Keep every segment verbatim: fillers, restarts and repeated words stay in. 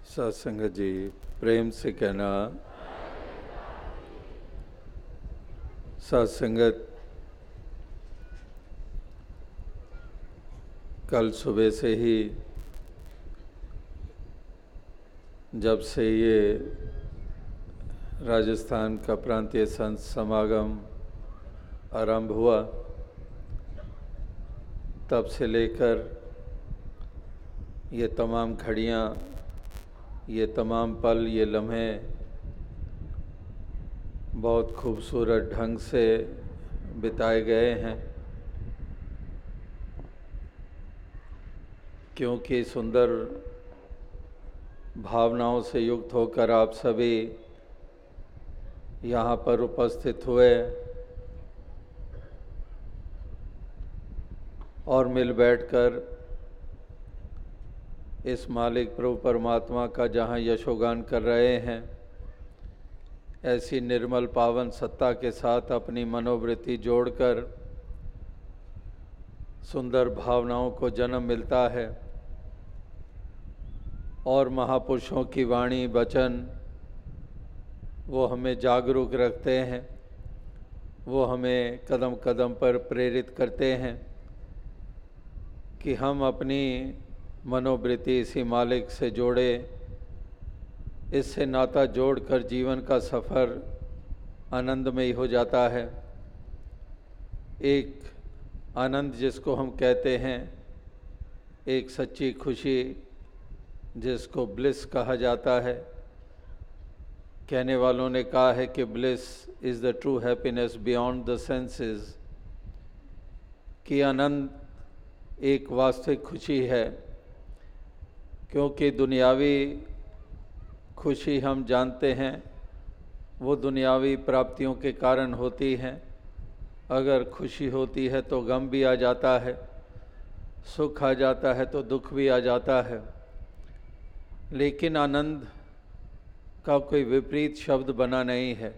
सत्संगत जी, प्रेम से कहना सत्संगत कल सुबह से ही जब से ये राजस्थान का प्रांतीय संत समागम आरंभ हुआ तब से लेकर ये तमाम घड़ियाँ, ये तमाम पल, ये लम्हे बहुत खूबसूरत ढंग से बिताए गए हैं, क्योंकि सुंदर भावनाओं से युक्त होकर आप सभी यहाँ पर उपस्थित हुए और मिल बैठकर इस मालिक प्रभु परमात्मा का जहाँ यशोगान कर रहे हैं, ऐसी निर्मल पावन सत्ता के साथ अपनी मनोवृत्ति जोड़कर सुंदर भावनाओं को जन्म मिलता है और महापुरुषों की वाणी वचन वो हमें जागरूक रखते हैं, वो हमें कदम कदम पर प्रेरित करते हैं कि हम अपनी मनोवृत्ति इसी मालिक से जोड़े, इससे नाता जोड़कर जीवन का सफ़र आनंदमयी हो जाता है। एक आनंद जिसको हम कहते हैं, एक सच्ची खुशी जिसको ब्लिस कहा जाता है। कहने वालों ने कहा है कि bliss is the true happiness beyond the senses, कि आनंद एक वास्तविक खुशी है, क्योंकि दुनियावी खुशी हम जानते हैं वो दुनियावी प्राप्तियों के कारण होती हैं। अगर खुशी होती है तो गम भी आ जाता है, सुख आ जाता है तो दुख भी आ जाता है, लेकिन आनंद का कोई विपरीत शब्द बना नहीं है।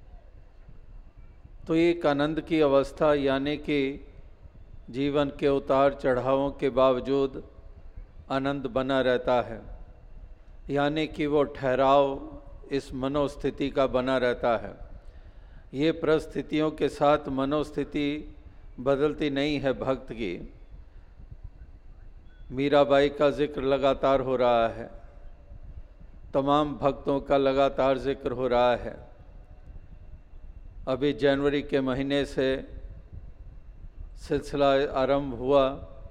तो एक आनंद की अवस्था, यानी कि जीवन के उतार चढ़ावों के बावजूद आनंद बना रहता है, यानी कि वो ठहराव इस मनोस्थिति का बना रहता है। ये परिस्थितियों के साथ मनोस्थिति बदलती नहीं है भक्त की। मीराबाई का जिक्र लगातार हो रहा है, तमाम भक्तों का लगातार जिक्र हो रहा है। अभी जनवरी के महीने से सिलसिला आरंभ हुआ।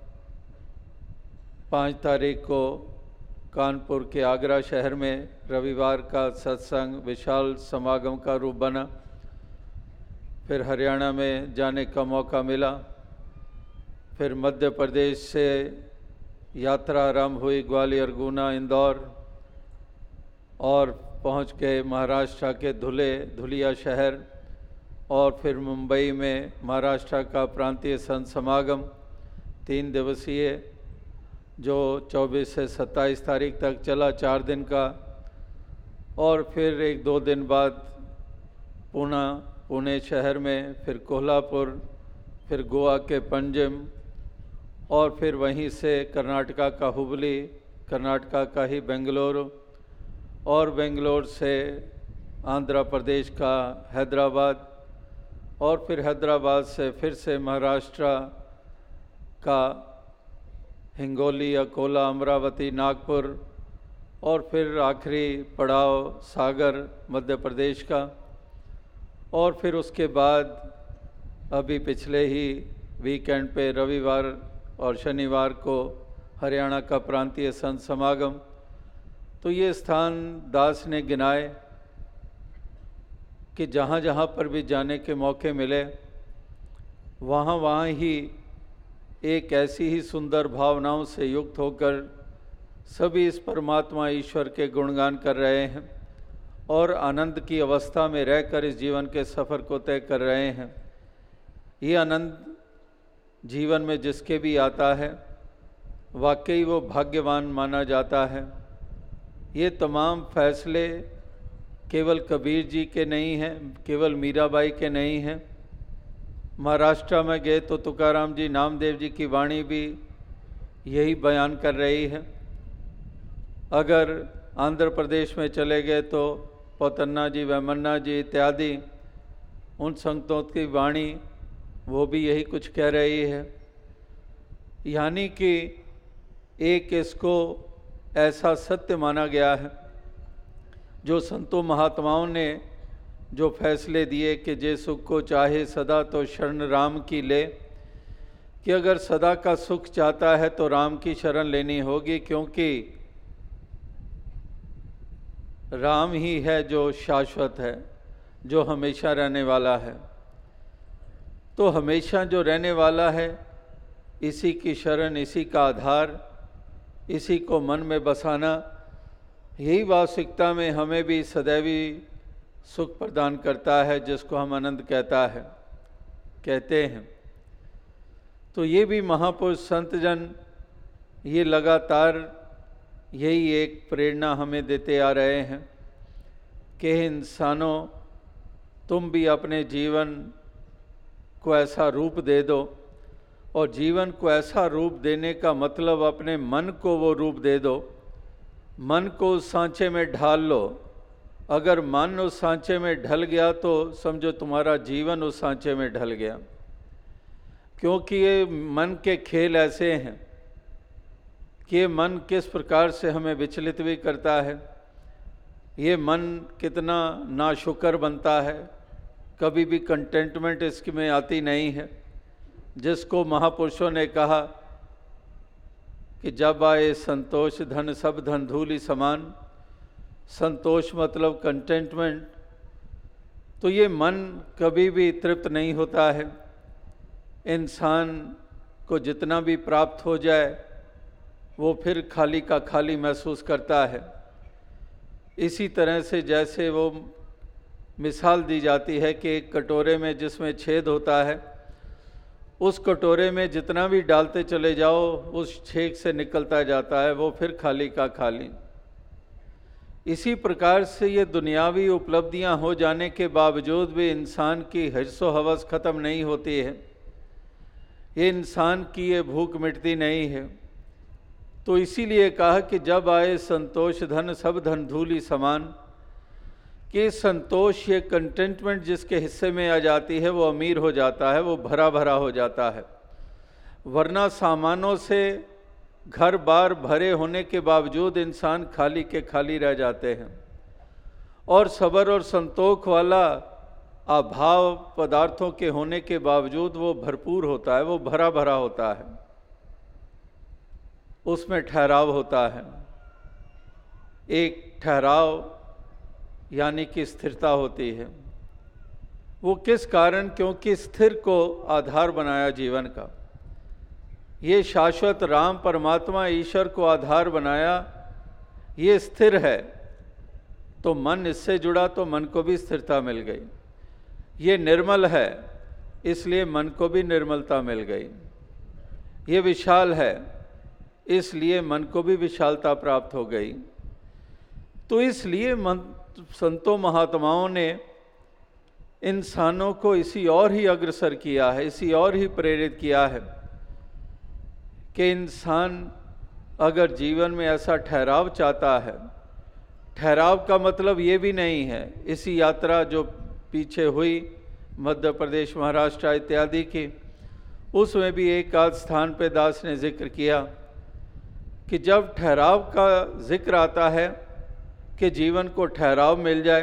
पाँच तारीख को कानपुर के आगरा शहर में रविवार का सत्संग विशाल समागम का रूप बना। फिर हरियाणा में जाने का मौका मिला। फिर मध्य प्रदेश से यात्रा आरंभ हुई, ग्वालियर, गुना, इंदौर, और पहुंच गए महाराष्ट्र के धुले धुलिया शहर, और फिर मुंबई में महाराष्ट्र का प्रांतीय संत समागम तीन दिवसीय, जो चौबीस से सत्ताईस तारीख तक चला, चार दिन का। और फिर एक दो दिन बाद पूना पुणे शहर में, फिर कोल्हापुर, फिर गोवा के पंजिम, और फिर वहीं से कर्नाटका का हुबली, कर्नाटका का ही बेंगलुरु, और बेंगलोर से आंध्र प्रदेश का हैदराबाद, और फिर हैदराबाद से फिर से महाराष्ट्र का हिंगोली, अकोला, अमरावती, नागपुर, और फिर आखिरी पड़ाव सागर मध्य प्रदेश का। और फिर उसके बाद अभी पिछले ही वीकेंड पे रविवार और शनिवार को हरियाणा का प्रांतीय संत समागम। तो ये स्थान दास ने गिनाए कि जहाँ जहाँ पर भी जाने के मौके मिले, वहाँ वहाँ ही एक ऐसी ही सुंदर भावनाओं से युक्त होकर सभी इस परमात्मा ईश्वर के गुणगान कर रहे हैं और आनंद की अवस्था में रहकर इस जीवन के सफ़र को तय कर रहे हैं। ये आनंद जीवन में जिसके भी आता है, वाकई वो भाग्यवान माना जाता है। ये तमाम फैसले केवल कबीर जी के नहीं हैं, केवल मीराबाई के नहीं हैं। महाराष्ट्र में गए तो तुकाराम जी, नामदेव जी की वाणी भी यही बयान कर रही है। अगर आंध्र प्रदेश में चले गए तो पौतन्ना जी, वेमन्ना जी इत्यादि उन संतों की वाणी वो भी यही कुछ कह रही है। यानी कि एक इसको ऐसा सत्य माना गया है जो संतों महात्माओं ने जो फैसले दिए कि जे सुख को चाहे सदा तो शरण राम की ले, कि अगर सदा का सुख चाहता है तो राम की शरण लेनी होगी, क्योंकि राम ही है जो शाश्वत है, जो हमेशा रहने वाला है। तो हमेशा जो रहने वाला है इसी की शरण, इसी का आधार, इसी को मन में बसाना, यही वास्तविकता में हमें भी सदैवी सुख प्रदान करता है, जिसको हम आनंद कहता है कहते हैं। तो ये भी महापुरुष संत जन ये लगातार यही एक प्रेरणा हमें देते आ रहे हैं कि इंसानों तुम भी अपने जीवन को ऐसा रूप दे दो, और जीवन को ऐसा रूप देने का मतलब अपने मन को वो रूप दे दो, मन को उस सांचे में ढाल लो। अगर मन उस सांचे में ढल गया तो समझो तुम्हारा जीवन उस सांचे में ढल गया, क्योंकि ये मन के खेल ऐसे हैं कि ये मन किस प्रकार से हमें विचलित भी करता है। ये मन कितना नाशुक्र बनता है, कभी भी कंटेंटमेंट इसमें आती नहीं है। जिसको महापुरुषों ने कहा कि जब आए संतोष धन सब धन धूलि समान, संतोष मतलब कंटेंटमेंट। तो ये मन कभी भी तृप्त नहीं होता है। इंसान को जितना भी प्राप्त हो जाए वो फिर खाली का खाली महसूस करता है। इसी तरह से जैसे वो मिसाल दी जाती है कि एक कटोरे में जिसमें छेद होता है, उस कटोरे में जितना भी डालते चले जाओ उस छेद से निकलता जाता है, वो फिर खाली का खाली। इसी प्रकार से ये दुनियावी उपलब्धियां हो जाने के बावजूद भी इंसान की हर्षो हवस खत्म नहीं होती है, ये इंसान की ये भूख मिटती नहीं है। तो इसीलिए कहा कि जब आए संतोष धन सब धन धूलि समान, कि संतोष ये कंटेंटमेंट जिसके हिस्से में आ जाती है वो अमीर हो जाता है, वो भरा भरा हो जाता है। वरना सामानों से घर बार भरे होने के बावजूद इंसान खाली के खाली रह जाते हैं, और सबर और संतोष वाला अभाव पदार्थों के होने के बावजूद वो भरपूर होता है, वो भरा भरा होता है, उसमें ठहराव होता है। एक ठहराव यानी कि स्थिरता होती है। वो किस कारण? क्योंकि स्थिर को आधार बनाया जीवन का। ये शाश्वत राम परमात्मा ईश्वर को आधार बनाया, ये स्थिर है, तो मन इससे जुड़ा तो मन को भी स्थिरता मिल गई। ये निर्मल है, इसलिए मन को भी निर्मलता मिल गई। ये विशाल है, इसलिए मन को भी विशालता प्राप्त हो गई। तो इसलिए मन संतों महात्माओं ने इंसानों को इसी और ही अग्रसर किया है, इसी और ही प्रेरित किया है कि इंसान अगर जीवन में ऐसा ठहराव चाहता है, ठहराव का मतलब ये भी नहीं है, इसी यात्रा जो पीछे हुई मध्य प्रदेश महाराष्ट्र इत्यादि की, उसमें भी एक आध स्थान पे दास ने जिक्र किया कि जब ठहराव का जिक्र आता है कि जीवन को ठहराव मिल जाए,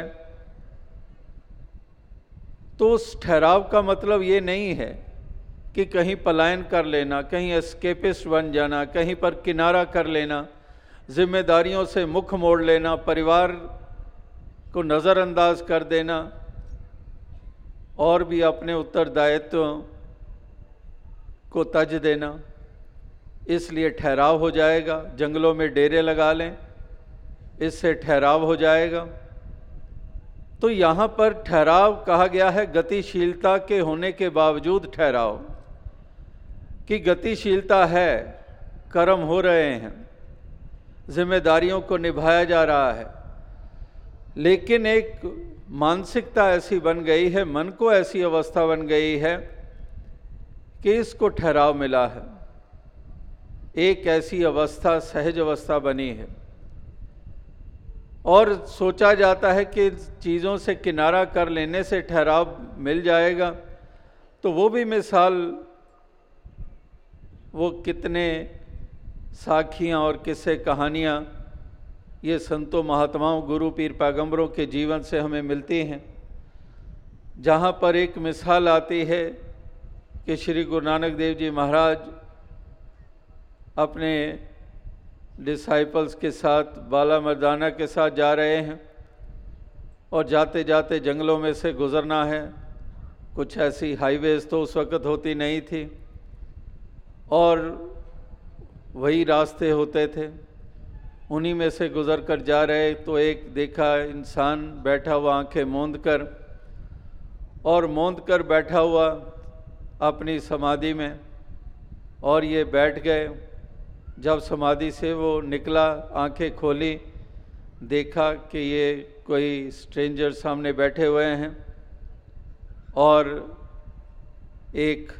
तो उस ठहराव का मतलब ये नहीं है कि कहीं पलायन कर लेना, कहीं एस्केपिस्ट बन जाना, कहीं पर किनारा कर लेना, जिम्मेदारियों से मुख मोड़ लेना, परिवार को नज़रअंदाज कर देना और भी अपने उत्तरदायित्वों को तज देना। इसलिए ठहराव हो जाएगा, जंगलों में डेरे लगा लें, इससे ठहराव हो जाएगा। तो यहाँ पर ठहराव कहा गया है गतिशीलता के होने के बावजूद ठहराव, कि गतिशीलता है, कर्म हो रहे हैं, जिम्मेदारियों को निभाया जा रहा है, लेकिन एक मानसिकता ऐसी बन गई है, मन को ऐसी अवस्था बन गई है कि इसको ठहराव मिला है। एक ऐसी अवस्था सहज अवस्था बनी है। और सोचा जाता है कि चीज़ों से किनारा कर लेने से ठहराव मिल जाएगा, तो वो भी मिसाल, वो कितने साखियाँ और किस्से कहानियाँ ये संतों महात्माओं गुरु पीर पैगंबरों के जीवन से हमें मिलती हैं, जहाँ पर एक मिसाल आती है कि श्री गुरु नानक देव जी महाराज अपने डिसाइपल्स के साथ बाला मर्दाना के साथ जा रहे हैं और जाते जाते जंगलों में से गुज़रना है। कुछ ऐसी हाईवेज़ तो उस वक़्त होती नहीं थी और वही रास्ते होते थे, उन्हीं में से गुज़र कर जा रहे तो एक देखा इंसान बैठा हुआ आंखें मूंद कर, और मूंद कर बैठा हुआ अपनी समाधि में, और ये बैठ गए। जब समाधि से वो निकला, आंखें खोली, देखा कि ये कोई स्ट्रेंजर सामने बैठे हुए हैं और एक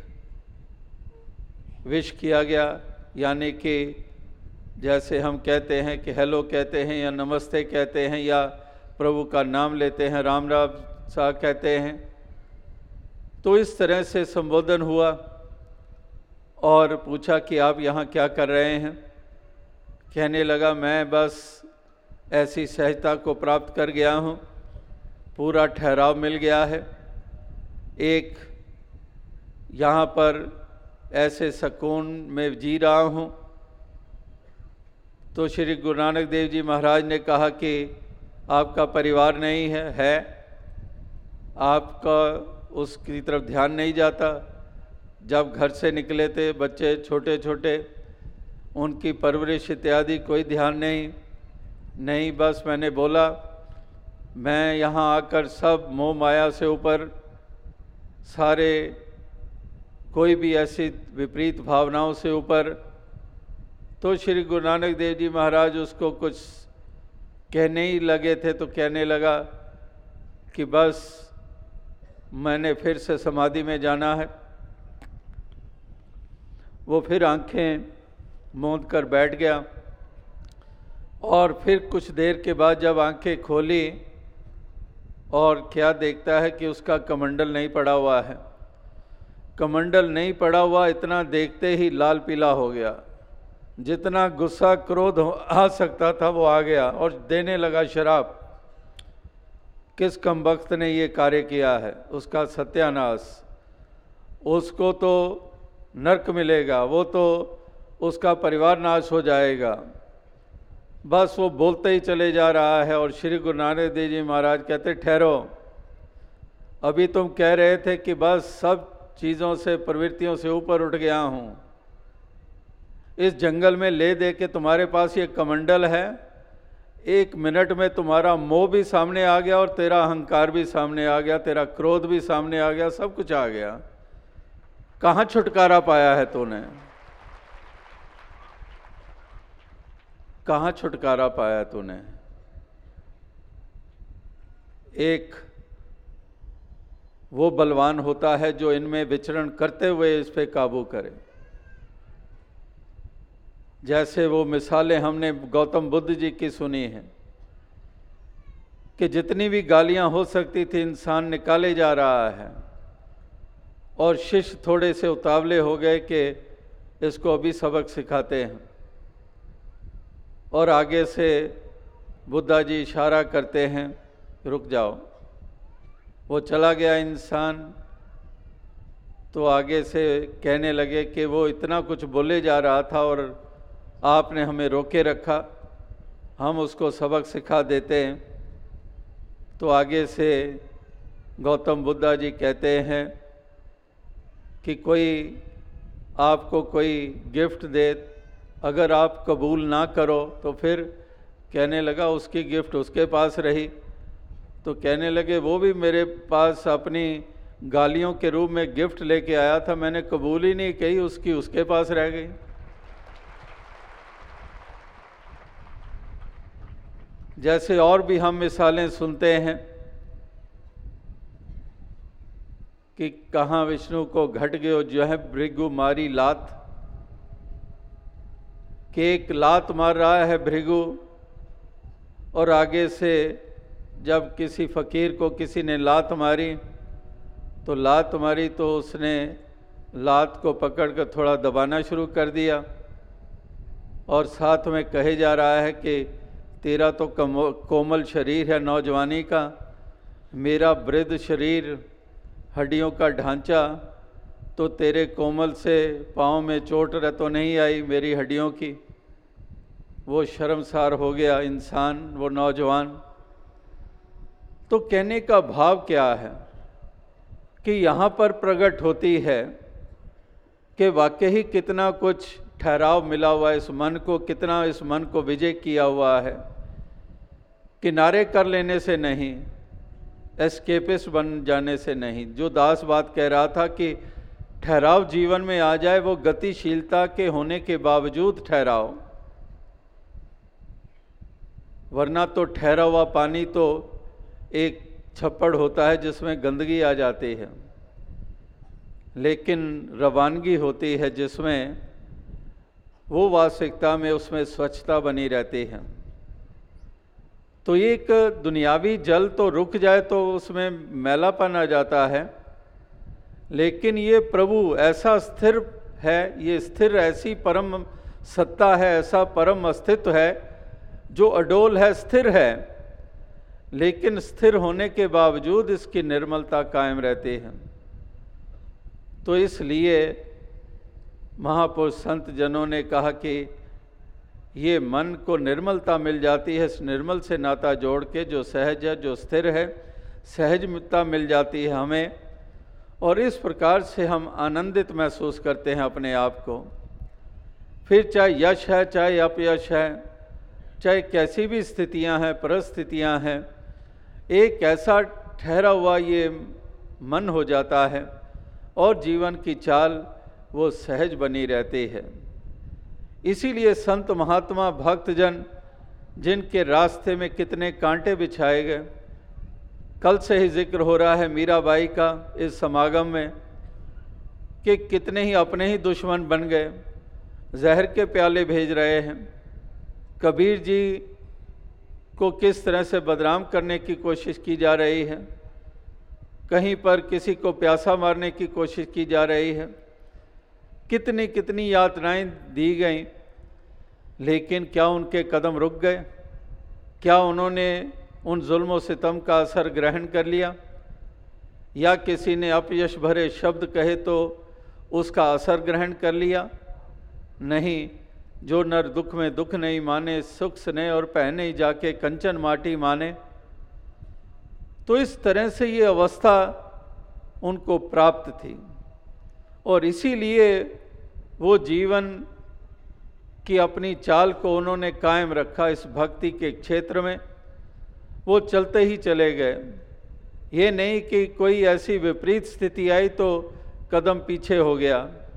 विश किया गया, यानी कि जैसे हम कहते हैं कि हेलो कहते हैं या नमस्ते कहते हैं या प्रभु का नाम लेते हैं, राम राम सा कहते हैं, तो इस तरह से संबोधन हुआ और पूछा कि आप यहाँ क्या कर रहे हैं। कहने लगा मैं बस ऐसी सहजता को प्राप्त कर गया हूँ, पूरा ठहराव मिल गया है, एक यहाँ पर ऐसे सुकून में जी रहा हूँ। तो श्री गुरु नानक देव जी महाराज ने कहा कि आपका परिवार नहीं है, है आपका उसकी तरफ ध्यान नहीं जाता। जब घर से निकले थे बच्चे छोटे छोटे, उनकी परवरिश इत्यादि कोई ध्यान नहीं नहीं बस मैंने बोला मैं यहाँ आकर सब मोह माया से ऊपर, सारे कोई भी ऐसी विपरीत भावनाओं से ऊपर। तो श्री गुरु नानक देव जी महाराज उसको कुछ कहने ही लगे थे तो कहने लगा कि बस मैंने फिर से समाधि में जाना है। वो फिर आंखें मूंद कर बैठ गया और फिर कुछ देर के बाद जब आंखें खोली और क्या देखता है कि उसका कमंडल नहीं पड़ा हुआ है। कमंडल नहीं पड़ा हुआ, इतना देखते ही लाल पीला हो गया। जितना गुस्सा क्रोध आ सकता था वो आ गया और देने लगा शराब। किस कमबख्त ने ये कार्य किया है, उसका सत्यानाश, उसको तो नरक मिलेगा, वो तो उसका परिवार नाश हो जाएगा। बस वो बोलते ही चले जा रहा है और श्री गुरु नानक देव जी महाराज कहते ठहरो, अभी तुम कह रहे थे कि बस सब चीज़ों से प्रवृत्तियों से ऊपर उठ गया हूँ, इस जंगल में ले दे के तुम्हारे पास ये कमंडल है, एक मिनट में तुम्हारा मोह भी सामने आ गया और तेरा अहंकार भी सामने आ गया, तेरा क्रोध भी सामने आ गया, सब कुछ आ गया। कहाँ छुटकारा पाया है तूने, कहाँ छुटकारा पाया तूने। एक वो बलवान होता है जो इनमें विचरण करते हुए इस पे काबू करे। जैसे वो मिसालें हमने गौतम बुद्ध जी की सुनी हैं कि जितनी भी गालियां हो सकती थी इंसान निकाले जा रहा है और शिष्य थोड़े से उतावले हो गए कि इसको अभी सबक सिखाते हैं और आगे से बुद्धा जी इशारा करते हैं रुक जाओ। वो चला गया इंसान, तो आगे से कहने लगे कि वो इतना कुछ बोले जा रहा था और आपने हमें रोके रखा, हम उसको सबक सिखा देते हैं। तो आगे से गौतम बुद्धा जी कहते हैं कि कोई आपको कोई गिफ्ट दे, अगर आप कबूल ना करो तो फिर कहने लगा उसकी गिफ्ट उसके पास रही। तो कहने लगे वो भी मेरे पास अपनी गालियों के रूप में गिफ्ट लेके आया था, मैंने कबूल ही नहीं कही, उसकी उसके पास रह गई। जैसे और भी हम मिसालें सुनते हैं कि कहाँ विष्णु को घट गयो जो है भृगु मारी लात, कि एक लात मार रहा है भृगु और आगे से जब किसी फ़कीर को किसी ने लात मारी तो लात मारी तो उसने लात को पकड़कर थोड़ा दबाना शुरू कर दिया, और साथ में कहे जा रहा है कि तेरा तो कोमल शरीर है नौजवानी का, मेरा वृद्ध शरीर, हड्डियों का ढांचा, तो तेरे कोमल से पाँव में चोट रह तो नहीं आई मेरी हड्डियों की। वो शर्मसार हो गया इंसान, वो नौजवान। तो कहने का भाव क्या है कि यहाँ पर प्रकट होती है कि वाकई कितना कुछ ठहराव मिला हुआ है इस मन को, कितना इस मन को विजय किया हुआ है। किनारे कर लेने से नहीं, एस्केपिस्ट बन जाने से नहीं। जो दास बात कह रहा था कि ठहराव जीवन में आ जाए, वो गतिशीलता के होने के बावजूद ठहराव, वरना तो ठहरा हुआ पानी तो एक छप्पड़ होता है जिसमें गंदगी आ जाती है, लेकिन रवानगी होती है जिसमें वो वास्तविकता में उसमें स्वच्छता बनी रहती है। तो एक दुनियावी जल तो रुक जाए तो उसमें मैलापन आ जाता है, लेकिन ये प्रभु ऐसा स्थिर है, ये स्थिर ऐसी परम सत्ता है, ऐसा परम अस्तित्व है जो अडोल है, स्थिर है, लेकिन स्थिर होने के बावजूद इसकी निर्मलता कायम रहती है। तो इसलिए महापुरुष संत जनों ने कहा कि ये मन को निर्मलता मिल जाती है, इस निर्मल से नाता जोड़ के जो सहज है, जो स्थिर है, सहजता मिल जाती है हमें, और इस प्रकार से हम आनंदित महसूस करते हैं अपने आप को। फिर चाहे यश है, चाहे अपयश है, चाहे कैसी भी स्थितियां हैं, परिस्थितियां हैं, एक ऐसा ठहरा हुआ ये मन हो जाता है और जीवन की चाल वो सहज बनी रहती है। इसीलिए संत महात्मा भक्तजन जिनके रास्ते में कितने कांटे बिछाए गए, कल से ही जिक्र हो रहा है मीराबाई का इस समागम में कि कितने ही अपने ही दुश्मन बन गए, जहर के प्याले भेज रहे हैं। कबीर जी को किस तरह से बदनाम करने की कोशिश की जा रही है, कहीं पर किसी को प्यासा मारने की कोशिश की जा रही है, कितनी कितनी यातनाएं दी गईं, लेकिन क्या उनके कदम रुक गए? क्या उन्होंने उन जुल्म सितम का असर ग्रहण कर लिया, या किसी ने अपयश भरे शब्द कहे तो उसका असर ग्रहण कर लिया? नहीं। जो नर दुख में दुख नहीं माने, सुख स्नेह और पहने जाके कंचन माटी माने। तो इस तरह से ये अवस्था उनको प्राप्त थी, और इसीलिए वो जीवन की अपनी चाल को उन्होंने कायम रखा इस भक्ति के क्षेत्र में। वो चलते ही चले गए, ये नहीं कि कोई ऐसी विपरीत स्थिति आई तो कदम पीछे हो गया,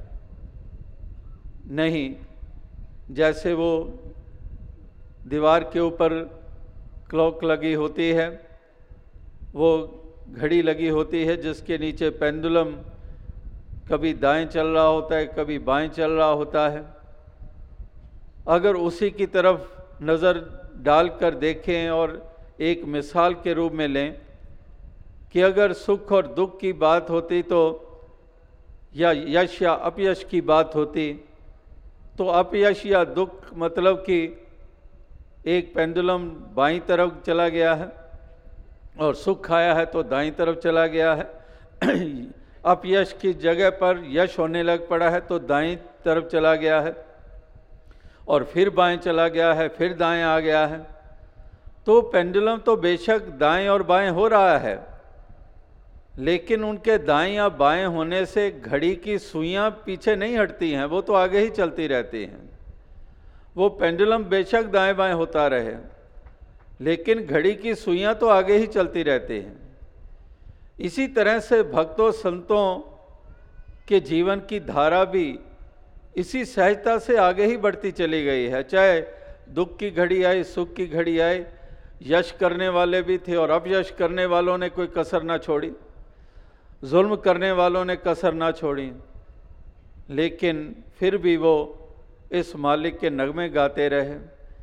नहीं। जैसे वो दीवार के ऊपर क्लॉक लगी होती है, वो घड़ी लगी होती है जिसके नीचे पेंडुलम कभी दाएं चल रहा होता है, कभी बाएं चल रहा होता है। अगर उसी की तरफ नज़र डालकर देखें और एक मिसाल के रूप में लें कि अगर सुख और दुख की बात होती तो, या यश या अपयश की बात होती, तो अपयश या दुख मतलब कि एक पेंडुलम बाईं तरफ चला गया है और सुख आया है तो दाईं तरफ चला गया है। अपयश की जगह पर यश होने लग पड़ा है तो दाईं तरफ चला गया है, और फिर बाएं चला गया है, फिर दाएं आ गया है। तो पेंडुलम तो बेशक दाएं और बाएं हो रहा है, लेकिन उनके दाएं या बाएं होने से घड़ी की सुइयां पीछे नहीं हटती हैं, वो तो आगे ही चलती रहती हैं। वो पेंडुलम बेशक दाएं बाएं होता रहे, लेकिन घड़ी की सुइयां तो आगे ही चलती रहती हैं। इसी तरह से भक्तों संतों के जीवन की धारा भी इसी सहजता से आगे ही बढ़ती चली गई है। चाहे दुख की घड़ी आई, सुख की घड़ी आई, यश करने वाले भी थे और अपयश करने वालों ने कोई कसर ना छोड़ी, जुल्म करने वालों ने कसर ना छोड़ी, लेकिन फिर भी वो इस मालिक के नगमे गाते रहे,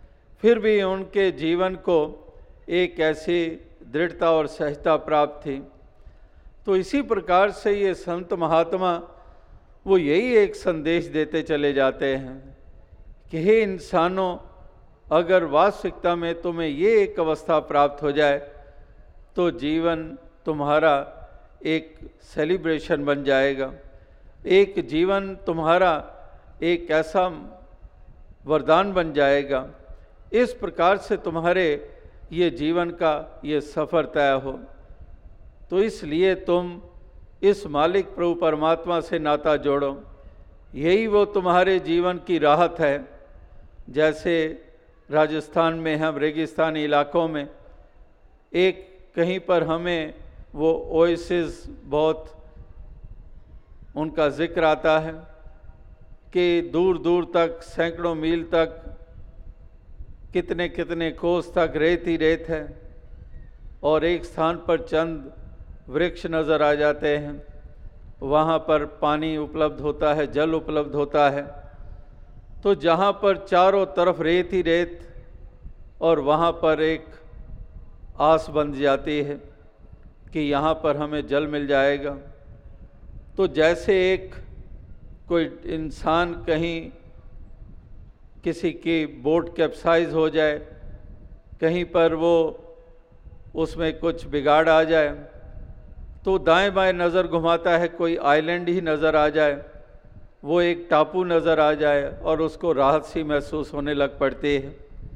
फिर भी उनके जीवन को एक ऐसी दृढ़ता और सहजता प्राप्त थी। तो इसी प्रकार से ये संत महात्मा वो यही एक संदेश देते चले जाते हैं कि हे इंसानों, अगर वास्तविकता में तुम्हें ये एक अवस्था प्राप्त हो जाए तो जीवन तुम्हारा एक सेलिब्रेशन बन जाएगा। एक जीवन तुम्हारा एक ऐसा वरदान बन जाएगा, इस प्रकार से तुम्हारे ये जीवन का ये सफ़र तय हो। तो इसलिए तुम इस मालिक प्रभु परमात्मा से नाता जोड़ो, यही वो तुम्हारे जीवन की राहत है। जैसे राजस्थान में हम रेगिस्तानी इलाकों में एक कहीं पर हमें वो ओएसिस बहुत उनका जिक्र आता है कि दूर दूर तक सैकड़ों मील तक कितने कितने कोस तक रेत ही रेत है और एक स्थान पर चंद वृक्ष नज़र आ जाते हैं, वहाँ पर पानी उपलब्ध होता है, जल उपलब्ध होता है। तो जहाँ पर चारों तरफ रेत ही रेत और वहाँ पर एक आस बन जाती है कि यहाँ पर हमें जल मिल जाएगा। तो जैसे एक कोई इंसान कहीं किसी की बोट कैप्साइज हो जाए, कहीं पर वो उसमें कुछ बिगाड़ आ जाए तो दाएं बाएं नज़र घुमाता है, कोई आइलैंड ही नज़र आ जाए, वो एक टापू नज़र आ जाए और उसको राहत सी महसूस होने लग पड़ती है।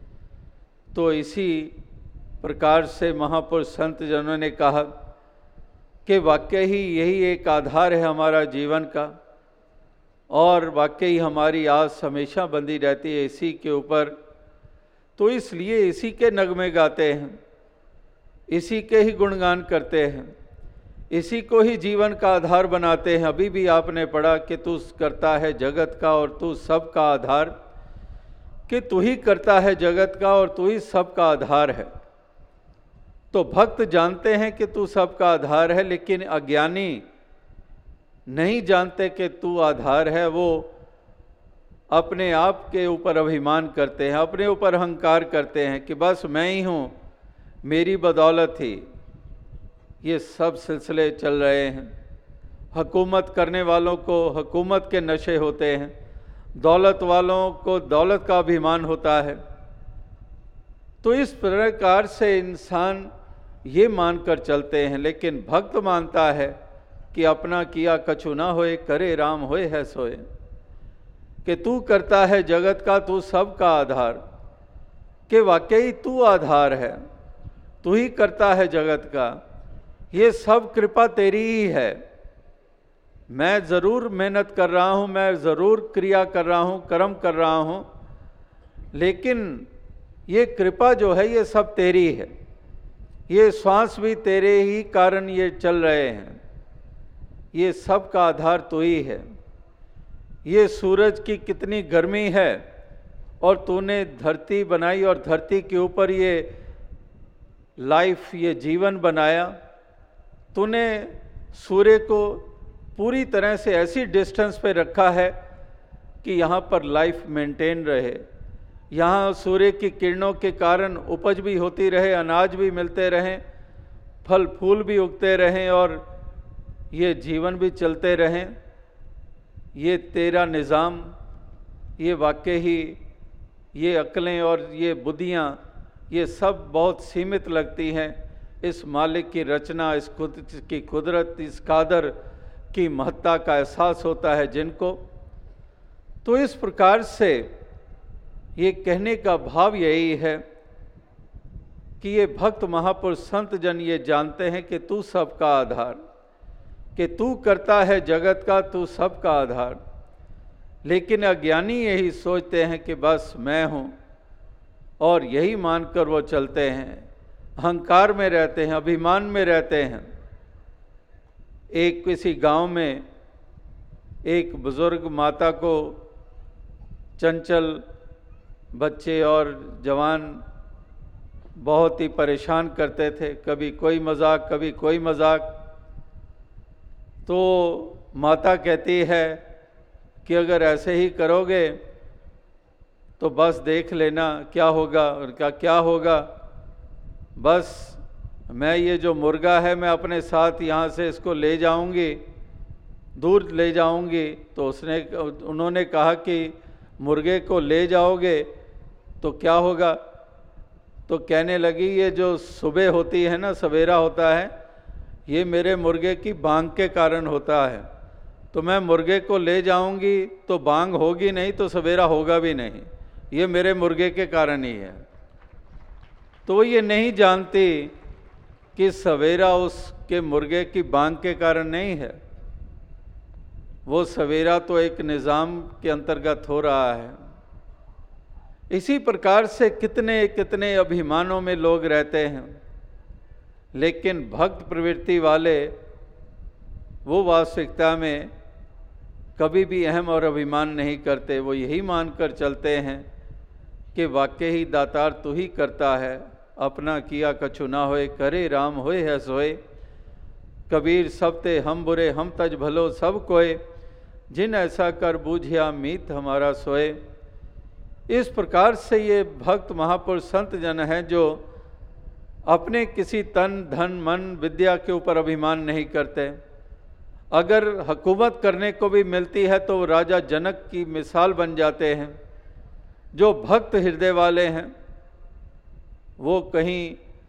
तो इसी प्रकार से महापुरुष संत जनों ने कहा कि वाकई ही यही एक आधार है हमारा जीवन का और वाकई हमारी आस हमेशा बंधी रहती है इसी के ऊपर। तो इसलिए इसी के नगमे गाते हैं, इसी के ही गुणगान करते हैं, इसी को ही जीवन का आधार बनाते हैं। अभी भी आपने पढ़ा कि तू करता है जगत का और तू सब का आधार, कि तू ही करता है जगत का और तू ही सब का आधार है। तो भक्त जानते हैं कि तू सब का आधार है, लेकिन अज्ञानी नहीं जानते कि तू आधार है। वो अपने आप के ऊपर अभिमान करते हैं, अपने ऊपर अहंकार करते हैं कि बस मैं ही हूँ, मेरी बदौलत ही ये सब सिलसिले चल रहे हैं। हुकूमत करने वालों को हुकूमत के नशे होते हैं, दौलत वालों को दौलत का अभिमान होता है। तो इस प्रकार से इंसान ये मानकर चलते हैं, लेकिन भक्त मानता है कि अपना किया कछु ना होए, करे राम होए है सोए, कि तू करता है जगत का, तू सब का आधार, कि वाकई तू आधार है, तू ही करता है जगत का, ये सब कृपा तेरी ही है। मैं ज़रूर मेहनत कर रहा हूँ, मैं ज़रूर क्रिया कर रहा हूँ, कर्म कर रहा हूँ, लेकिन ये कृपा जो है ये सब तेरी है। ये श्वास भी तेरे ही कारण ये चल रहे हैं, ये सब का आधार तू ही है। ये सूरज की कितनी गर्मी है और तूने धरती बनाई और धरती के ऊपर ये लाइफ, ये जीवन बनाया। तूने सूर्य को पूरी तरह से ऐसी डिस्टेंस पे रखा है कि यहाँ पर लाइफ मेंटेन रहे, यहाँ सूर्य की किरणों के कारण उपज भी होती रहे, अनाज भी मिलते रहें, फल फूल भी उगते रहें और ये जीवन भी चलते रहें। ये तेरा निज़ाम, ये वाकई ही ये अक्लें और ये बुद्धियाँ, ये सब बहुत सीमित लगती हैं। इस मालिक की रचना, इस खुद की कुदरत, इस कादर की महत्ता का एहसास होता है जिनको। तो इस प्रकार से ये कहने का भाव यही है कि ये भक्त महापुरुष संत जन ये जानते हैं कि तू सबका आधार, कि तू करता है जगत का, तू सबका आधार। लेकिन अज्ञानी यही सोचते हैं कि बस मैं हूँ और यही मानकर वो चलते हैं, अहंकार में रहते हैं, अभिमान में रहते हैं। एक किसी गांव में एक बुजुर्ग माता को चंचल बच्चे और जवान बहुत ही परेशान करते थे, कभी कोई मजाक कभी कोई मजाक। तो माता कहती है कि अगर ऐसे ही करोगे तो बस देख लेना क्या होगा। उनका क्या होगा, बस मैं ये जो मुर्गा है मैं अपने साथ यहाँ से इसको ले जाऊंगी, दूर ले जाऊंगी। तो उसने उन्होंने कहा कि मुर्गे को ले जाओगे तो क्या होगा। तो कहने लगी ये जो सुबह होती है ना, सवेरा होता है, ये मेरे मुर्गे की बांग के कारण होता है। तो मैं मुर्गे को ले जाऊंगी तो बांग होगी नहीं, तो सवेरा होगा भी नहीं, ये मेरे मुर्गे के कारण ही है। तो वो ये नहीं जानती कि सवेरा उसके मुर्गे की बांग के कारण नहीं है, वो सवेरा तो एक निज़ाम के अंतर्गत हो रहा है। इसी प्रकार से कितने कितने अभिमानों में लोग रहते हैं, लेकिन भक्त प्रवृत्ति वाले वो वास्तविकता में कभी भी अहम और अभिमान नहीं करते। वो यही मानकर चलते हैं कि वाकई ही दातार तू ही करता है, अपना किया कछु ना होए, करे राम होए है सोए। कबीर सब ते हम बुरे हम तज भलो सब कोय, जिन ऐसा कर बूझिया मीत हमारा सोए। इस प्रकार से ये भक्त महापुरुष संत जन हैं जो अपने किसी तन धन मन विद्या के ऊपर अभिमान नहीं करते। अगर हुकूमत करने को भी मिलती है तो राजा जनक की मिसाल बन जाते हैं। जो भक्त हृदय वाले हैं वो कहीं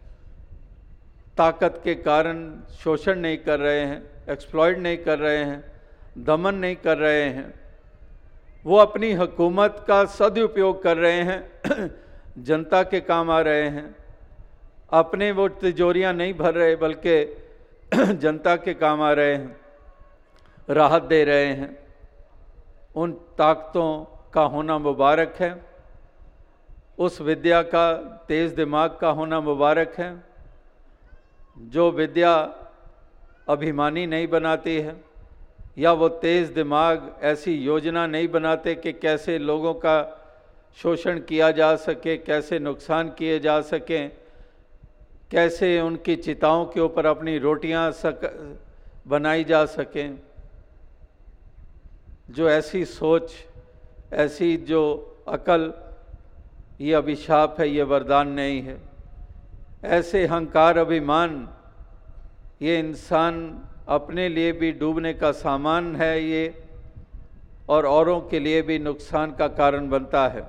ताकत के कारण शोषण नहीं कर रहे हैं, एक्सप्लॉइट नहीं कर रहे हैं, दमन नहीं कर रहे हैं, वो अपनी हुकूमत का सदुपयोग कर रहे हैं, जनता के काम आ रहे हैं। अपने वो तिजोरियां नहीं भर रहे बल्कि जनता के काम आ रहे हैं, राहत दे रहे हैं। उन ताकतों का होना मुबारक है, उस विद्या का तेज़ दिमाग का होना मुबारक है। जो विद्या अभिमानी नहीं बनाती है, या वो तेज़ दिमाग ऐसी योजना नहीं बनाते कि कैसे लोगों का शोषण किया जा सके, कैसे नुकसान किए जा सकें, कैसे उनकी चिताओं के ऊपर अपनी रोटियां सक बनाई जा सकें। जो ऐसी सोच, ऐसी जो अकल, ये अभिशाप है, ये वरदान नहीं है। ऐसे अहंकार अभिमान ये इंसान अपने लिए भी डूबने का सामान है ये, और औरों के लिए भी नुकसान का कारण बनता है।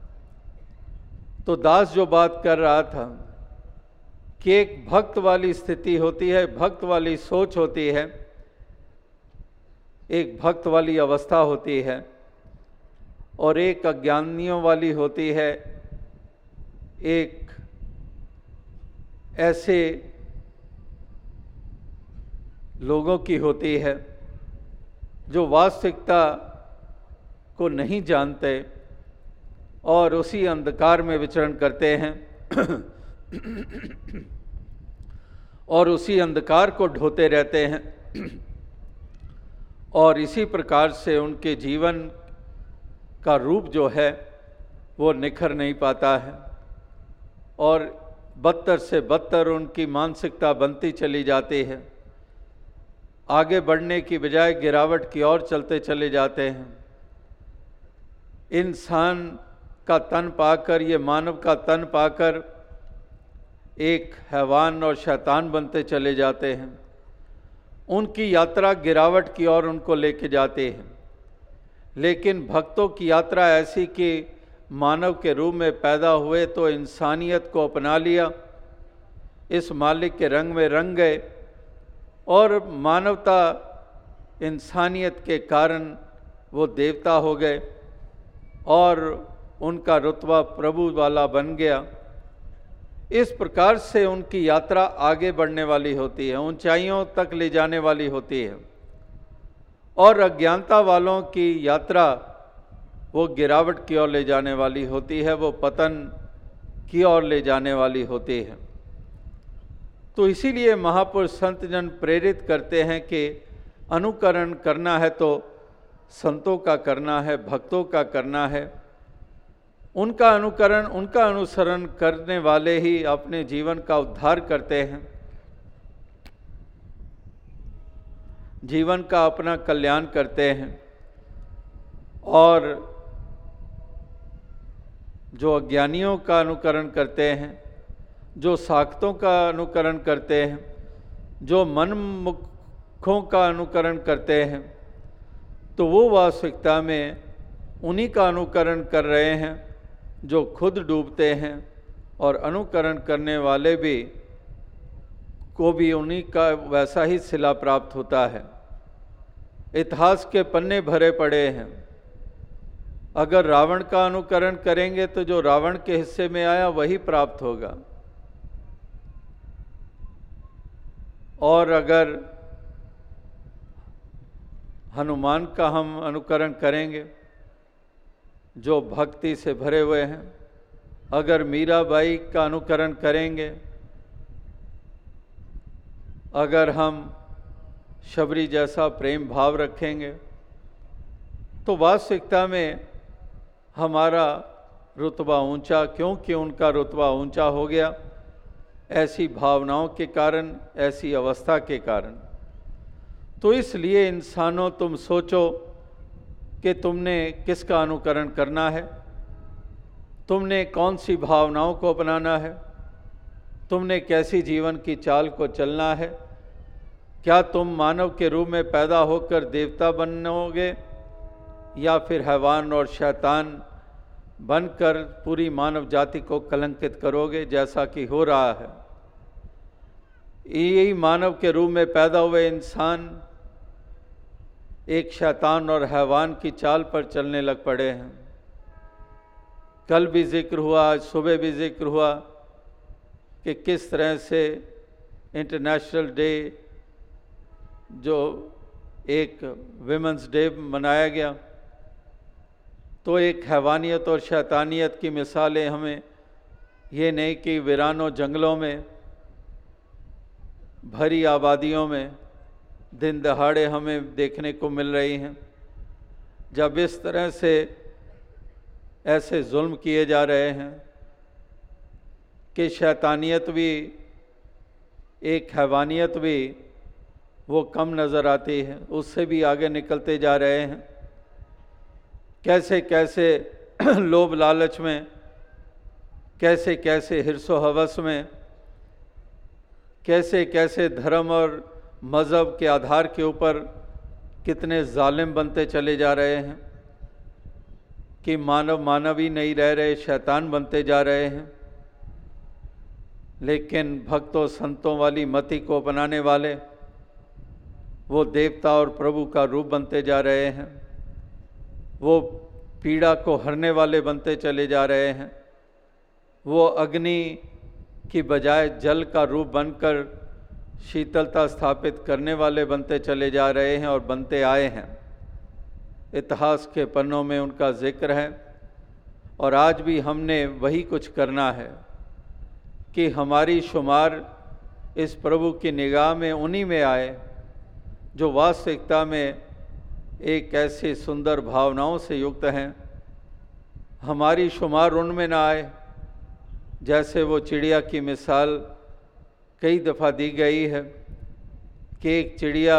तो दास जो बात कर रहा था कि एक भक्त वाली स्थिति होती है, भक्त वाली सोच होती है, एक भक्त वाली अवस्था होती है, और एक अज्ञानियों वाली होती है, एक ऐसे लोगों की होती है जो वास्तविकता को नहीं जानते और उसी अंधकार में विचरण करते हैं और उसी अंधकार को ढोते रहते हैं, और इसी प्रकार से उनके जीवन का रूप जो है वो निखर नहीं पाता है, और बदतर से बदतर उनकी मानसिकता बनती चली जाती है। आगे बढ़ने की बजाय गिरावट की ओर चलते चले जाते हैं। इंसान का तन पाकर, ये मानव का तन पाकर एक हैवान और शैतान बनते चले जाते हैं। उनकी यात्रा गिरावट की ओर उनको लेके जाती है। लेकिन भक्तों की यात्रा ऐसी कि मानव के रूप में पैदा हुए तो इंसानियत को अपना लिया, इस मालिक के रंग में रंग गए, और मानवता इंसानियत के कारण वो देवता हो गए और उनका रुतबा प्रभु वाला बन गया। इस प्रकार से उनकी यात्रा आगे बढ़ने वाली होती है, ऊंचाइयों तक ले जाने वाली होती है। और अज्ञानता वालों की यात्रा वो गिरावट की ओर ले जाने वाली होती है, वो पतन की ओर ले जाने वाली होती है। तो इसीलिए महापुरुष संत जन प्रेरित करते हैं कि अनुकरण करना है तो संतों का करना है, भक्तों का करना है। उनका अनुकरण, उनका अनुसरण करने वाले ही अपने जीवन का उद्धार करते हैं, जीवन का अपना कल्याण करते हैं। और जो अज्ञानियों का अनुकरण करते हैं, जो साख्तों का अनुकरण करते हैं, जो मनमुखों का अनुकरण करते हैं, तो वो वास्तविकता में उन्हीं का अनुकरण कर रहे हैं जो खुद डूबते हैं, और अनुकरण करने वाले भी को भी उन्हीं का वैसा ही सिला प्राप्त होता है। इतिहास के पन्ने भरे पड़े हैं। अगर रावण का अनुकरण करेंगे तो जो रावण के हिस्से में आया वही प्राप्त होगा, और अगर हनुमान का हम अनुकरण करेंगे जो भक्ति से भरे हुए हैं, अगर मीराबाई का अनुकरण करेंगे, अगर हम शबरी जैसा प्रेम भाव रखेंगे, तो वास्तविकता में हमारा रुतबा ऊंचा, क्योंकि उनका रुतबा ऊंचा हो गया ऐसी भावनाओं के कारण, ऐसी अवस्था के कारण। तो इसलिए इंसानों, तुम सोचो कि तुमने किसका अनुकरण करना है, तुमने कौन सी भावनाओं को अपनाना है, तुमने कैसी जीवन की चाल को चलना है। क्या तुम मानव के रूप में पैदा होकर देवता बनोगे, या फिर हैवान और शैतान बनकर पूरी मानव जाति को कलंकित करोगे, जैसा कि हो रहा है। यही मानव के रूप में पैदा हुए इंसान एक शैतान और हैवान की चाल पर चलने लग पड़े हैं। कल भी जिक्र हुआ, आज सुबह भी जिक्र हुआ कि किस तरह से इंटरनेशनल डे, जो एक विमेंस डे मनाया गया, तो एक हैवानियत और शैतानियत की मिसालें हमें ये नहीं कि वीरानों जंगलों में, भरी आबादियों में दिन दहाड़े हमें देखने को मिल रही हैं। जब इस तरह से ऐसे जुल्म किए जा रहे हैं कि शैतानियत भी, एक हैवानियत भी वो कम नज़र आती है, उससे भी आगे निकलते जा रहे हैं। कैसे कैसे लोभ लालच में, कैसे कैसे हिर्सो हवस में, कैसे कैसे धर्म और मज़हब के आधार के ऊपर कितने जालिम बनते चले जा रहे हैं कि मानव मानव ही नहीं रह रहे, शैतान बनते जा रहे हैं। लेकिन भक्तों संतों वाली मति को अपनाने वाले वो देवता और प्रभु का रूप बनते जा रहे हैं, वो पीड़ा को हरने वाले बनते चले जा रहे हैं, वो अग्नि की बजाय जल का रूप बनकर शीतलता स्थापित करने वाले बनते चले जा रहे हैं और बनते आए हैं। इतिहास के पन्नों में उनका जिक्र है, और आज भी हमने वही कुछ करना है कि हमारी शुमार इस प्रभु की निगाह में उन्हीं में आए जो वास्तविकता में एक ऐसी सुंदर भावनाओं से युक्त हैं। हमारी शुमार उनमें ना आए जैसे वो चिड़िया की मिसाल कई दफ़ा दी गई है कि एक चिड़िया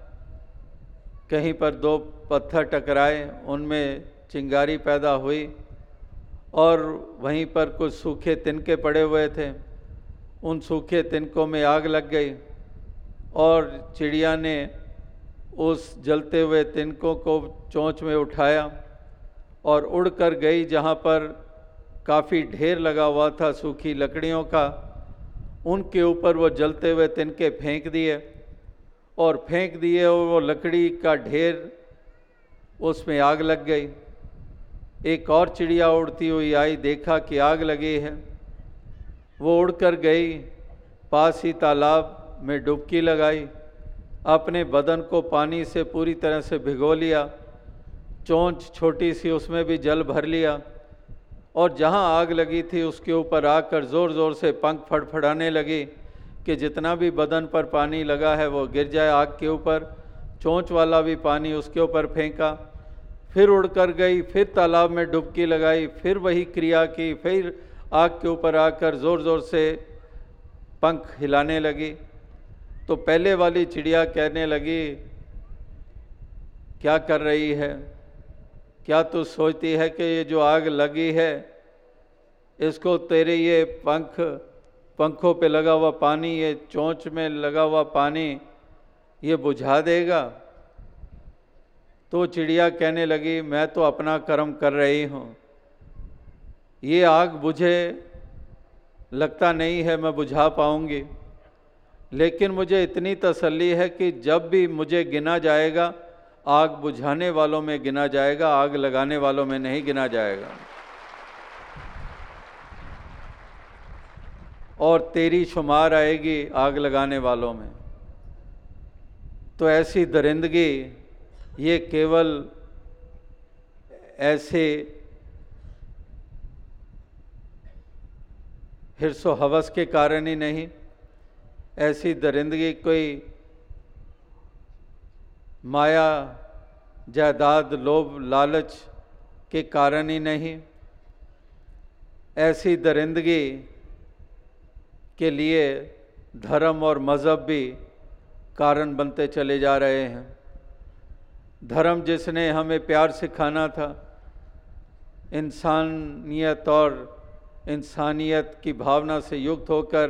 कहीं पर दो पत्थर टकराए, उनमें चिंगारी पैदा हुई, और वहीं पर कुछ सूखे तिनके पड़े हुए थे, उन सूखे तिनकों में आग लग गई, और चिड़िया ने उस जलते हुए तिनकों को चोंच में उठाया और उड़ कर गई जहाँ पर काफ़ी ढेर लगा हुआ था सूखी लकड़ियों का। उनके ऊपर वो जलते हुए तिनके फेंक दिए और फेंक दिए और वो लकड़ी का ढेर, उसमें आग लग गई। एक और चिड़िया उड़ती हुई आई, देखा कि आग लगी है, वो उड़कर गई, पास ही तालाब में डुबकी लगाई, अपने बदन को पानी से पूरी तरह से भिगो लिया, चोंच छोटी सी उसमें भी जल भर लिया, और जहाँ आग लगी थी उसके ऊपर आकर ज़ोर ज़ोर से पंख फड़फड़ाने लगी कि जितना भी बदन पर पानी लगा है वो गिर जाए आग के ऊपर। चोंच वाला भी पानी उसके ऊपर फेंका, फिर उड़कर गई, फिर तालाब में डुबकी लगाई, फिर वही क्रिया की, फिर आग के ऊपर आकर ज़ोर ज़ोर से पंख हिलाने लगी। तो पहले वाली चिड़िया कहने लगी, क्या कर रही है? क्या तू सोचती है कि ये जो आग लगी है इसको तेरे ये पंख पंखों पे लगा हुआ पानी, ये चोंच में लगा हुआ पानी ये बुझा देगा? तो चिड़िया कहने लगी, मैं तो अपना कर्म कर रही हूँ, ये आग बुझे लगता नहीं है मैं बुझा पाऊंगी, लेकिन मुझे इतनी तसल्ली है कि जब भी मुझे गिना जाएगा, आग बुझाने वालों में गिना जाएगा, आग लगाने वालों में नहीं गिना जाएगा। और तेरी शुमार आएगी आग लगाने वालों में। तो ऐसी दरिंदगी ये केवल ऐसे हिर्सो हवस के कारण ही नहीं, ऐसी दरिंदगी कोई माया जायदाद लोभ लालच के कारण ही नहीं, ऐसी दरिंदगी के लिए धर्म और मज़हब भी कारण बनते चले जा रहे हैं। धर्म जिसने हमें प्यार सिखाना था, इंसानियत और इंसानियत की भावना से युक्त होकर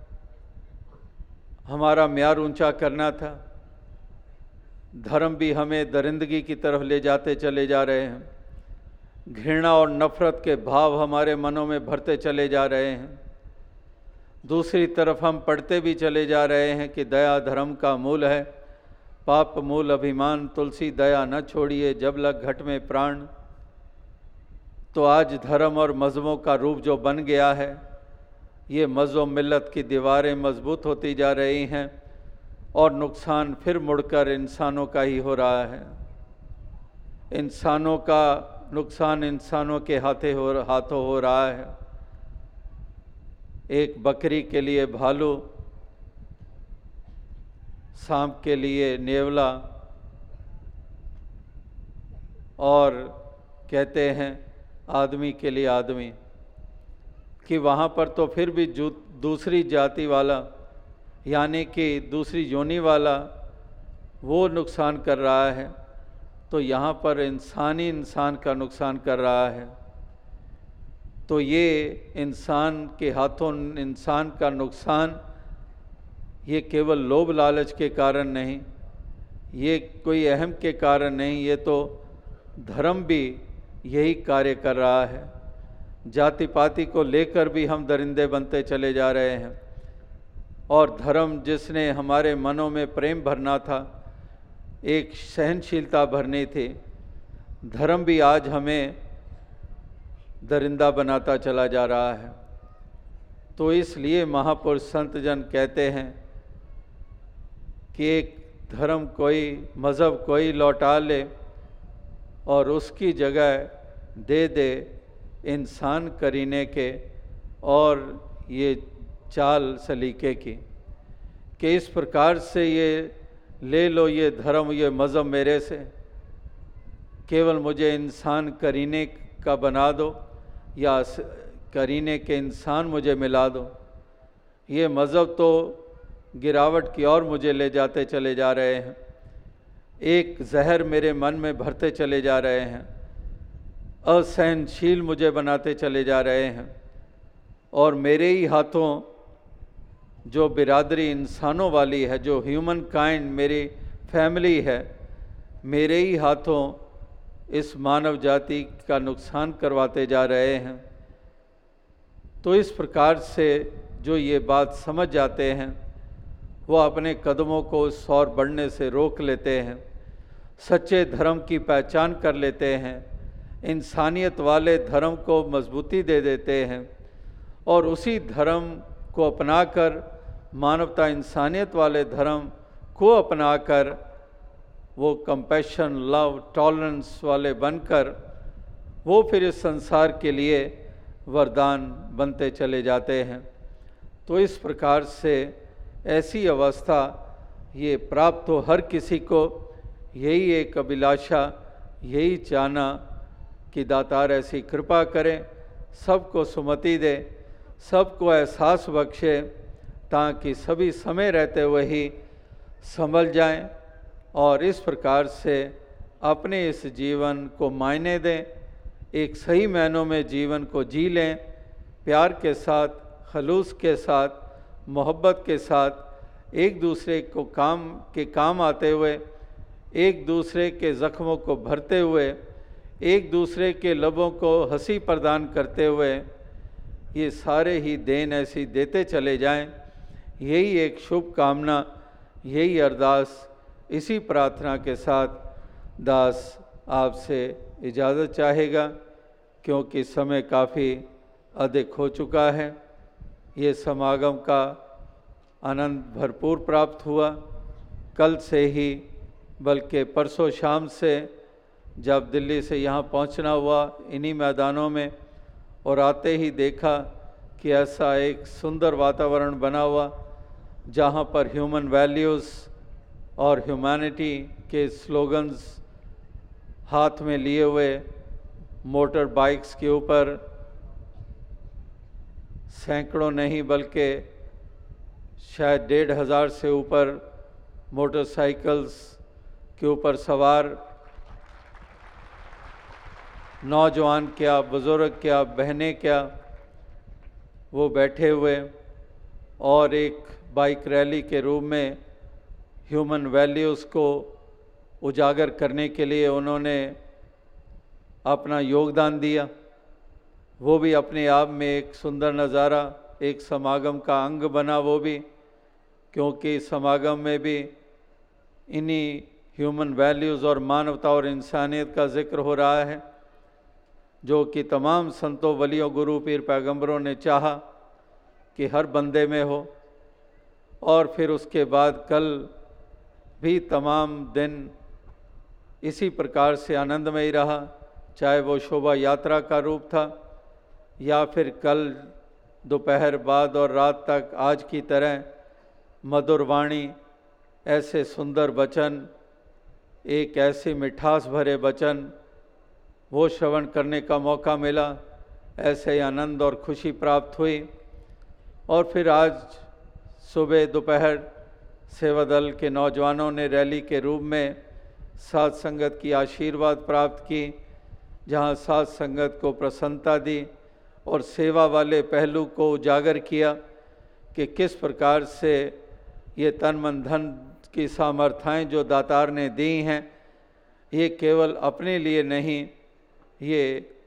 हमारा म्यार ऊंचा करना था, धर्म भी हमें दरिंदगी की तरफ ले जाते चले जा रहे हैं। घृणा और नफरत के भाव हमारे मनों में भरते चले जा रहे हैं। दूसरी तरफ हम पढ़ते भी चले जा रहे हैं कि दया धर्म का मूल है, पाप मूल अभिमान, तुलसी दया न छोड़िए जब लग घट में प्राण। तो आज धर्म और मज़हबों का रूप जो बन गया है, ये मज़हब मिल्लत की दीवारें मजबूत होती जा रही हैं और नुकसान फिर मुड़कर इंसानों का ही हो रहा है। इंसानों का नुकसान इंसानों के हाथे हो हाथों हो रहा है। एक बकरी के लिए भालू, सांप के लिए नेवला, और कहते हैं आदमी के लिए आदमी, कि वहाँ पर तो फिर भी जो दूसरी जाति वाला यानी कि दूसरी योनि वाला वो नुकसान कर रहा है, तो यहाँ पर इंसानी इंसान का नुकसान कर रहा है। तो ये इंसान के हाथों इंसान का नुकसान ये केवल लोभ लालच के कारण नहीं, ये कोई अहम के कारण नहीं, ये तो धर्म भी यही कार्य कर रहा है। जाति पाति को लेकर भी हम दरिंदे बनते चले जा रहे हैं। और धर्म जिसने हमारे मनों में प्रेम भरना था, एक सहनशीलता भरनी थी, धर्म भी आज हमें दरिंदा बनाता चला जा रहा है। तो इसलिए महापुरुष संत जन कहते हैं कि एक धर्म कोई मज़हब कोई लौटा ले और उसकी जगह दे दे इंसान करीने के और ये चाल सलीके की, कि इस प्रकार से ये ले लो ये धर्म ये मज़हब मेरे से, केवल मुझे इंसान करीने का बना दो या करीने के इंसान मुझे मिला दो। ये मज़हब तो गिरावट की ओर मुझे ले जाते चले जा रहे हैं, एक जहर मेरे मन में भरते चले जा रहे हैं, असहनशील मुझे बनाते चले जा रहे हैं। और मेरे ही हाथों जो बिरादरी इंसानों वाली है, जो ह्यूमन काइंड मेरी फैमिली है, मेरे ही हाथों इस मानव जाति का नुकसान करवाते जा रहे हैं। तो इस प्रकार से जो ये बात समझ जाते हैं वो अपने कदमों को उस ओर बढ़ने से रोक लेते हैं, सच्चे धर्म की पहचान कर लेते हैं, इंसानियत वाले धर्म को मजबूती दे देते हैं और उसी धर्म को अपनाकर मानवता इंसानियत वाले धर्म को अपनाकर वो कंपैशन लव टॉलरेंस वाले बनकर वो फिर इस संसार के लिए वरदान बनते चले जाते हैं। तो इस प्रकार से ऐसी अवस्था ये प्राप्त हो हर किसी को, यही एक अभिलाषा, यही चाहना कि दातार ऐसी कृपा करें, सबको सुमति दे, सबको एहसास बख्शे, ताकि सभी समय रहते हुए ही संभल जाएं और इस प्रकार से अपने इस जीवन को मायने दें, एक सही मायनों में जीवन को जी लें, प्यार के साथ, खलूस के साथ, मोहब्बत के साथ एक दूसरे को काम के काम आते हुए, एक दूसरे के ज़ख्मों को भरते हुए, एक दूसरे के लबों को हंसी प्रदान करते हुए ये सारे ही देन ऐसी देते चले जाएं। यही एक शुभ कामना, यही अरदास, इसी प्रार्थना के साथ दास आपसे इजाज़त चाहेगा, क्योंकि समय काफ़ी अधिक हो चुका है। ये समागम का आनंद भरपूर प्राप्त हुआ। कल से ही, बल्कि परसों शाम से जब दिल्ली से यहाँ पहुँचना हुआ इन्हीं मैदानों में, और आते ही देखा कि ऐसा एक सुंदर वातावरण बना हुआ जहाँ पर ह्यूमन वैल्यूज़ और ह्यूमैनिटी के स्लोगन्स हाथ में लिए हुए मोटर बाइक्स के ऊपर सैकड़ों नहीं बल्कि शायद डेढ़ हज़ार से ऊपर मोटरसाइकिल्स के ऊपर सवार नौजवान क्या, बुज़ुर्ग क्या, बहनें क्या, वो बैठे हुए और एक बाइक रैली के रूप में ह्यूमन वैल्यूज़ को उजागर करने के लिए उन्होंने अपना योगदान दिया। वो भी अपने आप में एक सुंदर नज़ारा, एक समागम का अंग बना वो भी, क्योंकि समागम में भी इन्हीं ह्यूमन वैल्यूज़ और मानवता और इंसानियत का ज़िक्र हो रहा है, जो कि तमाम संतों, वलियों, गुरु, पीर, पैगंबरों ने चाहा कि हर बंदे में हो। और फिर उसके बाद कल भी तमाम दिन इसी प्रकार से आनंदमय रहा, चाहे वो शोभा यात्रा का रूप था या फिर कल दोपहर बाद और रात तक आज की तरह मधुर वाणी, ऐसे सुंदर वचन, एक ऐसी मिठास भरे वचन वो श्रवण करने का मौका मिला। ऐसे ही आनंद और खुशी प्राप्त हुई। और फिर आज सुबह दोपहर सेवा दल के नौजवानों ने रैली के रूप में साथ संगत की आशीर्वाद प्राप्त की, जहां साथ संगत को प्रसन्नता दी और सेवा वाले पहलू को उजागर किया कि किस प्रकार से ये तन मन धन की सामर्थ्यें जो दातार ने दी हैं, ये केवल अपने लिए नहीं, ये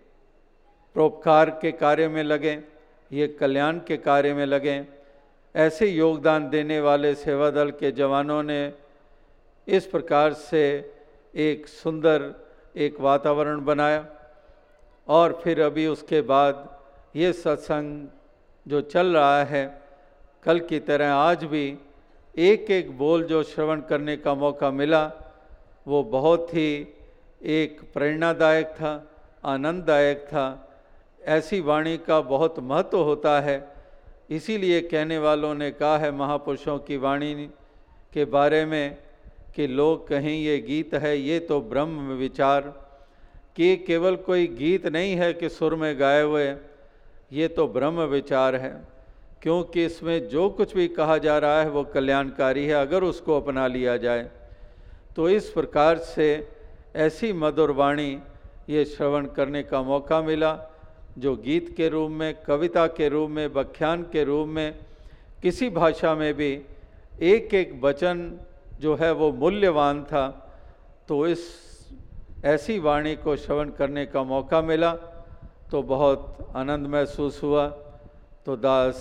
परोपकार के कार्य में लगें, ये कल्याण के कार्य में लगें। ऐसे योगदान देने वाले सेवा दल के जवानों ने इस प्रकार से एक सुंदर एक वातावरण बनाया। और फिर अभी उसके बाद ये सत्संग जो चल रहा है, कल की तरह आज भी एक एक बोल जो श्रवण करने का मौका मिला, वो बहुत ही एक प्रेरणादायक था, आनंददायक था। ऐसी वाणी का बहुत महत्व होता है। इसीलिए कहने वालों ने कहा है महापुरुषों की वाणी के बारे में कि लोग कहें ये गीत है, ये तो ब्रह्म विचार, कि केवल कोई गीत नहीं है कि सुर में गाए हुए, ये तो ब्रह्म विचार है, क्योंकि इसमें जो कुछ भी कहा जा रहा है वो कल्याणकारी है अगर उसको अपना लिया जाए। तो इस प्रकार से ऐसी मधुर वाणी ये श्रवण करने का मौका मिला, जो गीत के रूप में, कविता के रूप में, व्याख्यान के रूप में, किसी भाषा में भी एक एक वचन जो है वो मूल्यवान था। तो इस ऐसी वाणी को श्रवण करने का मौका मिला तो बहुत आनंद महसूस हुआ। तो दास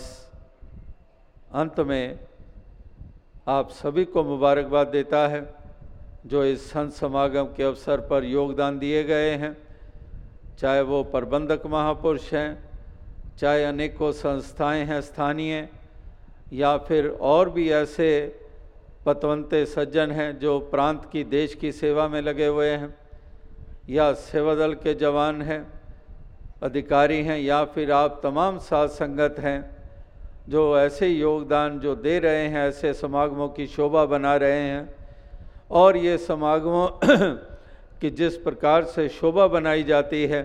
अंत में आप सभी को मुबारकबाद देता है जो इस संत समागम के अवसर पर योगदान दिए गए हैं, चाहे वो प्रबंधक महापुरुष हैं, चाहे अनेकों संस्थाएं हैं स्थानीय, या फिर और भी ऐसे पतवंते सज्जन हैं जो प्रांत की, देश की सेवा में लगे हुए हैं, या सेवा दल के जवान हैं, अधिकारी हैं, या फिर आप तमाम साथ संगत हैं जो ऐसे योगदान जो दे रहे हैं, ऐसे समागमों की शोभा बना रहे हैं। और ये समागमों कि जिस प्रकार से शोभा बनाई जाती है,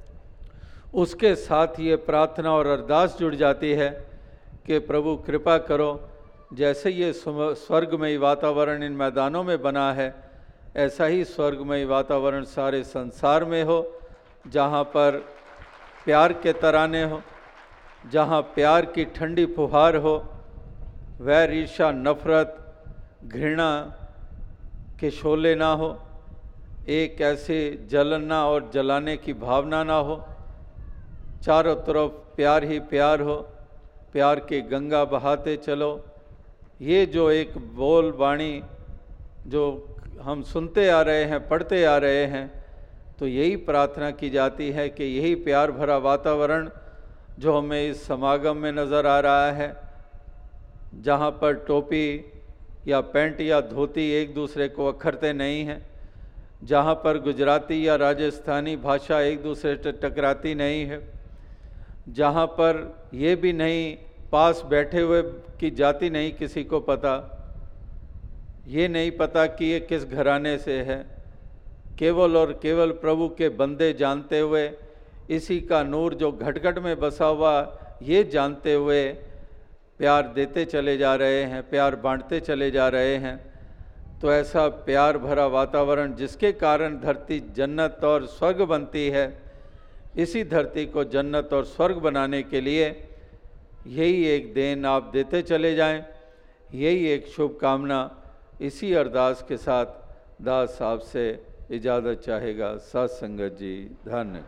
उसके साथ ये प्रार्थना और अरदास जुड़ जाती है कि प्रभु कृपा करो, जैसे ये स्वर्गमयी वातावरण इन मैदानों में बना है, ऐसा ही स्वर्गमयी वातावरण सारे संसार में हो, जहाँ पर प्यार के तराने हो, जहाँ प्यार की ठंडी फुहार हो, वैर ईर्ष्या नफरत घृणा के शोले ना हो, एक ऐसे जलना और जलाने की भावना ना हो, चारों तरफ प्यार ही प्यार हो, प्यार की गंगा बहाते चलो। ये जो एक बोल वाणी जो हम सुनते आ रहे हैं, पढ़ते आ रहे हैं, तो यही प्रार्थना की जाती है कि यही प्यार भरा वातावरण जो हमें इस समागम में नज़र आ रहा है, जहाँ पर टोपी या पैंट या धोती एक दूसरे को अखरते नहीं हैं, जहाँ पर गुजराती या राजस्थानी भाषा एक दूसरे से टकराती नहीं है, जहाँ पर ये भी नहीं पास बैठे हुए की जाति नहीं किसी को पता, ये नहीं पता कि ये किस घराने से है, केवल और केवल प्रभु के बंदे जानते हुए, इसी का नूर जो घट-घट में बसा हुआ ये जानते हुए प्यार देते चले जा रहे हैं, प्यार बांटते चले जा रहे हैं। तो ऐसा प्यार भरा वातावरण जिसके कारण धरती जन्नत और स्वर्ग बनती है, इसी धरती को जन्नत और स्वर्ग बनाने के लिए यही एक देन आप देते चले जाएं, यही एक शुभकामना। इसी अरदास के साथ दास साहब से इजाज़त चाहेगा। साथ संगत जी, धन्य।